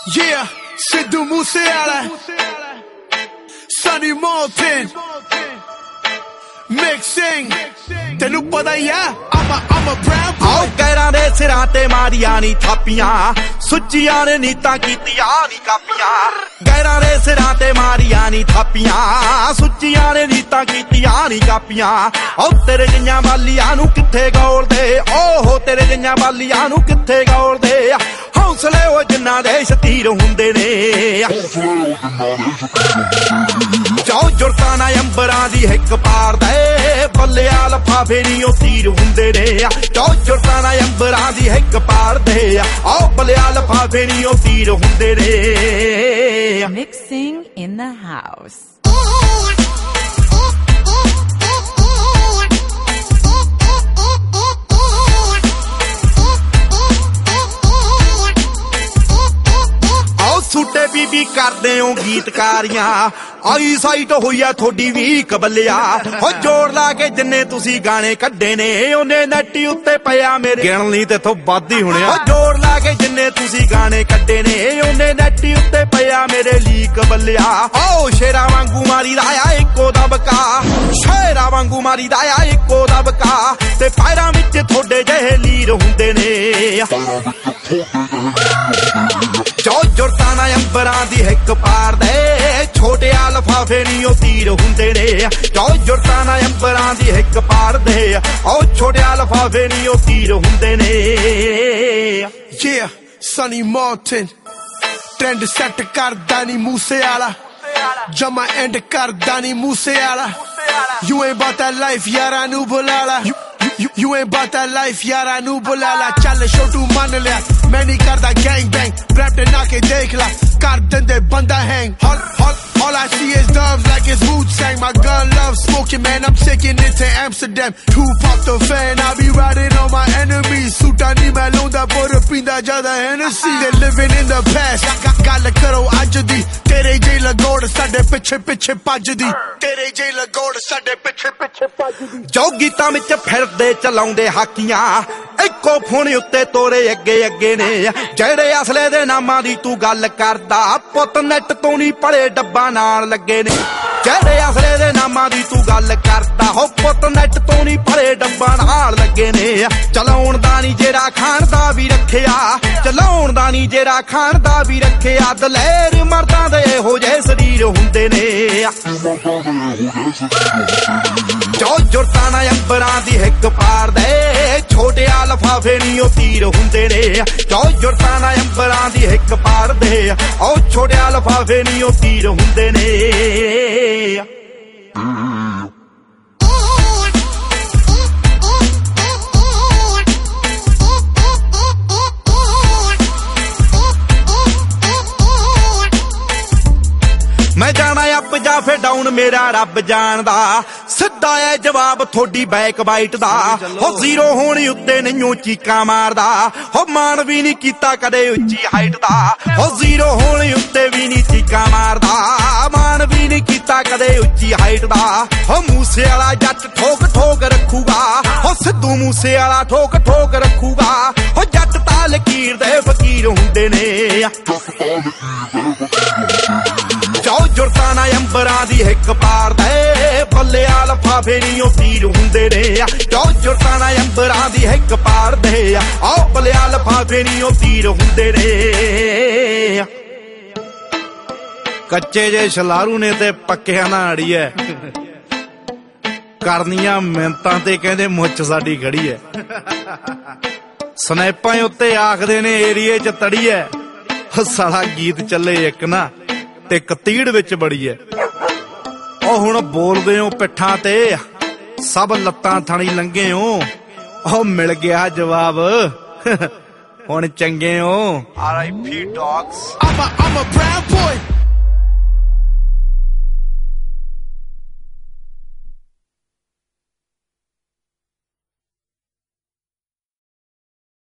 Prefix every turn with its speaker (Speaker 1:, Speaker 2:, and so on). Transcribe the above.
Speaker 1: Yeah, Sidhu Moosewala, Sunny Moulton, mixing. ਤੈਨੂੰ ਪਤਾ ਹੀ ਆ I'm a brown boy.
Speaker 2: ਆਓ ਕਹਿਰਾਂ ਦੇ ਸਿਰਾਂ ਤੇ ਮਾਰੀਆਂ ਨੀ ਥਾਪੀਆਂ, ਸੁੱਚੀਆਂ ਨੇ ਨੀਤਾਂ ਕੀਤੀਆਂ ਨੀ ਕਾਪੀਆਂ। ਗੈਰਾਂ ਦੇ ਸਿਰਾਂ ਤੇ ਮਾਰੀਆਂ ਨੀ ਥਾਪੀਆਂ, ਸੁੱਚੀਆਂ ਨੇ ਨੀਤਾਂ ਕੀਤੀਆਂ ਨੀ ਕਾਪੀਆਂ। ਓ ਤੇਰੇ ਜਿਹੀਆਂ ਬਾਲੀਆਂ ਨੂੰ ਕਿੱਥੇ ਗੌਲਦੇ, ਓਹੋ ਤੇਰੇ ਜਿਹੀਆਂ ਬਾਲੀਆਂ ਨੂੰ ਕਿੱਥੇ ਗੌਲਦੇ। ਹੌਸਲੇ ਉਹ ਜਿੰਨਾ ਦੇ ਸ਼ਤੀਰ ਹੁੰਦੇ ਨੇ, ਜੋ ਜੁਰਤਾਂ ਨਾ ਅੰਬਰਾਂ ਦੀ ਹਿੱਕ ਪਾਰਦੇ, ਬੱਲਿਆ ਲਫਾਫੇ ਨੀ ਉਹ ਤੀਰ ਹੁੰਦੇ ਨੇ। ਜੋ ਜੁਰਤਾਂ ਨਾ ਅੰਬਰਾਂ ਦੀ ਹਿੱਕ ਪਾਰਦੇ, ਆਓ ਬੱਲਿਆ ਲਫਾਫੇ ਨੀ ਉਹ ਤੀਰ ਹੁੰਦੇ ਨੇ।
Speaker 3: Mixing in the house.
Speaker 2: ਛੁੱਟੇ ਬੀਬੀ ਕਰਦੇ ਹੋ ਗੀਤਕਾਰੀਆਂ, ਆਈ ਸਾਈਟ ਹੋਈ ਆ ਥੋਡੀ ਵੀ ਕਬਲਿਆ। ਹੋ ਜੋੜ ਲਾ ਕੇ ਜਿੰਨੇ ਤੁਸੀਂ ਗਾਣੇ ਕੱਢੇ ਨੇ, ਉਹਨੇ ਨੈਟੀ ਉੱਤੇ ਪਿਆ ਮੇਰੇ ਗਿਣ ਲਈ ਤੇ ਥੋਂ ਵੱਧ ਹੀ ਹੋਣਿਆ। ਹੋ ਜੋੜ ਲਾ ਕੇ ਜਿੰਨੇ ਤੁਸੀਂ ਗਾਣੇ ਕੱਢੇ ਨੇ, ਉਹਨੇ ਨੈਟੀ ਉੱਤੇ ਪਿਆ ਮੇਰੇ ਲਈ ਕਬਲਿਆ। ਓ ਸ਼ੇਰਾ ਵਾਂਗੂ ਮਾਰੀ ਦਾ ਆ ਇੱਕੋ ਦਬਕਾ, ਸ਼ੇਰਾ ਵਾਂਗੂ ਮਾਰੀ ਦਾ ਆ ਇੱਕੋ ਦਬਕਾ। ਤੇ ਪੈਰਾਂ ਵਿੱਚ ਥੋਡੇ ਜਿਹੇ ਲੀਰ ਹੁੰਦੇ ਨੇ, ਜੋ ਜੁਰਤਾਂ ਨਾ ਅੰਬਰਾਂ ਦੀ ਹਿੱਕ ਪਾਰਦੇ, ਛੋਟਿਆ ਲਫਾਫੇ ਨੀ ਉਹ ਤੀਰ ਹੁੰਦੇ ਨੇ। ਜੋ ਜੁਰਤਾਂ ਨਾ ਅੰਬਰਾਂ ਦੀ ਹਿੱਕ ਪਾਰਦੇ, ਉਹ ਛੋਟਿਆ ਲਫਾਫੇ ਨੀ ਉਹ ਤੀਰ ਹੁੰਦੇ ਨੇ।
Speaker 1: Yeah, Sunny Moulton, trend set ਕਰਦਾ ਨੀ Moosewala, ਜਮਾ ਐਂਡ ਕਰਦਾ ਨੀ Moosewala। You ain't about that life, ਯਾਰਾਂ ਨੂੰ ਬੁਲਾ ਲਾ। You ain't about that life, ਯਾਰਾਂ ਨੂੰ ਬੁਲਾ ਲਾ। ਚੱਲ ਛੋਟੂ ਮੰਨ ਲਿਆ, ਮੈਂ ਨਹੀਂ ਕਰਦਾ gang bang, rap ਤੇ ਨਾ ਕੇ ਦੇਖ ਲਾ, ਕਰ ਦਿੰਦੇ ਬੰਦਾ hang। All I see is dubs like it's Wu-Tang. My gun loves smoking, man, I'm taking it to Amsterdam. Tupac the fan, I be riding on my enemies. Suita ni ਮੈਂ ਲਾਉਂਦਾ ਪਰ ਪੀਂਦਾ ਜ਼ਿਆਦਾ Hennessy. They're living in the past, ਗੱਲ ਕਰੋ ਅੱਜ ਦੀ। ਤੇਰੇ ਜੇ ਲਗੋੜ ਸਾਡੇ ਪਿੱਛੇ ਪਿੱਛੇ ਭੱਜਦੀ, ਤੇਰੇ ਜੇ ਲਗੋੜ ਸਾਡੇ ਪਿੱਛੇ ਪਿੱਛੇ ਭੱਜਦੀ।
Speaker 2: ਜੋ ਗੀਤਾਂ ਵਿੱਚ ਫਿਰਦੇ ਚਲਾਉਂਦੇ ਹਾਕੀਆਂ, ਇੱਕੋ ਫੋਨ ਉੱਤੇ ਤੋਰੇ ਅੱਗੇ ਅੱਗੇ ਨੇ। ਜਿਹੜੇ ਅਸਲੇ ਦੇ ਨਾਮਾਂ ਦੀ ਤੂੰ ਗੱਲ ਕਰਦਾ, ਪੁੱਤ ਨੈਟ ਤੋਂ ਨਹੀਂ ਪੜੇ ਡੱਬਾ ਨਾਲ ਲੱਗੇ ਨੇ। ਜਿਹੜੇ ਅਸਲੇ ਦੇ ਨਾਮਾਂ ਦੀ ਤੂੰ ਗੱਲ ਕਰਦਾ, ਹੋ ਪੁੱਤ ਨੈਟ ਤੋਂ ਨਹੀਂ ਪੜੇ ਡੱਬਾ ਨਾਲ ਲੱਗੇ ਨੇ। ਚਲਾਉਣ ਦਾ ਨਹੀਂ ਜਿਹੜਾ ਖਾਣ ਦਾ ਵੀ ਰੱਖਿਆ, ਚਲਾਉਣ ਦਾ ਨਹੀਂ ਜਿਹੜਾ ਖਾਣ ਦਾ ਵੀ ਰੱਖਿਆ। ਦਲੇਰ ਮਰਦਾਂ ਦੇ ਇਹੋ ਜਿਹੇ ਸਰੀਰ ਹੁੰਦੇ ਨੇ, ਜੋ ਜੁਰਤਾਂ ਨਾ ਅੰਬਰਾਂ ਦੀ ਹਿੱਕ ਪਾਰਦੇ, ਛੋਟਿਆ ਲਫਾਫੇ ਨੀ ਉਹ ਤੀਰ ਹੁੰਦੇ ਨੇ। ਜੋ ਜੁਰਤਾਂ ਨਾ ਅੰਬਰਾਂ ਦੀ ਹਿੱਕ ਪਾਰਦੇ, ਉਹ ਛੋਟਿਆ ਲਫਾਫੇ ਨੀ ਉਹ ਤੀਰ ਹੁੰਦੇ ਨੇ। ਮੈਂ ਜਾਣਾ ਅਪ ਜਾਂ ਫੇ ਡਾਊਨ ਮੇਰਾ ਰੱਬ ਜਾਣਦਾ, ਸਿੱਧਾ ਐ ਜਵਾਬ ਥੋਡੀ ਬੈਕ ਬਾਈਟ ਦਾ। ਹੋ ਜ਼ੀਰੋ ਹੋਣ ਉੱਤੇ ਨਹੀਂਓ ਚੀਕਾਂ ਮਾਰਦਾ, ਹੋ ਮਾਣ ਵੀ ਨਹੀਂ ਕੀਤਾ ਕਦੇ ਉੱਚੀ ਹਾਈਟ ਦਾ। ਹੋ ਜ਼ੀਰੋ ਹੋਣ ਉੱਤੇ ਵੀ ਨਹੀਂ ਚੀਕਾਂ ਮਾਰਦਾ, ਮਾਣ ਵੀ ਨਹੀਂ ਕੀਤਾ ਕਦੇ ਉੱਚੀ ਹਾਈਟ ਦਾ। ਹੋ ਮੂਸੇਵਾਲਾ ਜੱਟ ਠੋਕ ਠੋਕ ਰੱਖੂਗਾ, ਹੋ ਸਿੱਧੂ ਮੂਸੇਵਾਲਾ ਠੋਕ ਠੋਕ ਰੱਖੂਗਾ। ਹੋ ਜੱਟ ਤਾਂ ਲਕੀਰ ਦੇ ਫਕੀਰ ਹੁੰਦੇ ਨੇ, ਜੋ ਜੁਰਤਾਂ ਨਾ ਅੰਬਰਾਂ ਦੀ ਹਿੱਕ ਪਾਰਦੇ, ਬੱਲਿਆ ਲਫਾਫੇ ਨੀ ਉਹ ਤੀਰ ਹੁੰਦੇ ਨੇ। ਜੋ ਜੁਰਤਾਂ ਨਾ ਅੰਬਰਾਂ ਦੀ ਹਿੱਕ ਪਾਰਦੇ, ਆਓ ਬੱਲਿਆ ਲਫਾਫੇ ਨੀ ਉਹ ਤੀਰ ਹੁੰਦੇ ਨੇ। ਕੱਚੇ ਜੇ ਛਲਾਰੂ ਨੇ ਤੇ ਪੱਕਿਆਂ ਨਾਲ ਅੜੀਐ, ਕਰਨੀਆਂ ਮਿਹਨਤਾਂ ਤੇ ਕਹਿੰਦੇ ਮੁੱਛ ਸਾਡੀ ਖੜੀ ਐ। ਸਨੈਪਾਂ ਉੱਤੇ ਆਖਦੇ ਨੇ ਏਰੀਏ ਚ ਤੜੀਐ, ਸਾਲਾ ਗੀਤ ਚੱਲੇ ਇੱਕ ਨਾ ਤੇ ਕਤੀੜ ਵਿੱਚ ਬੜੀ ਐ। ਉਹ ਹੁਣ ਬੋਲਦੇ ਹੋ ਪਿੱਠਾਂ ਤੇ, ਸਭ ਲੱਤਾਂ ਥਣੀ ਲੰਘੇ ਹੋ। ਉਹ ਮਿਲ ਗਿਆ ਜਵਾਬ, ਹੁਣ ਚੰਗੇ ਹੋ।
Speaker 1: I'm a brown boy.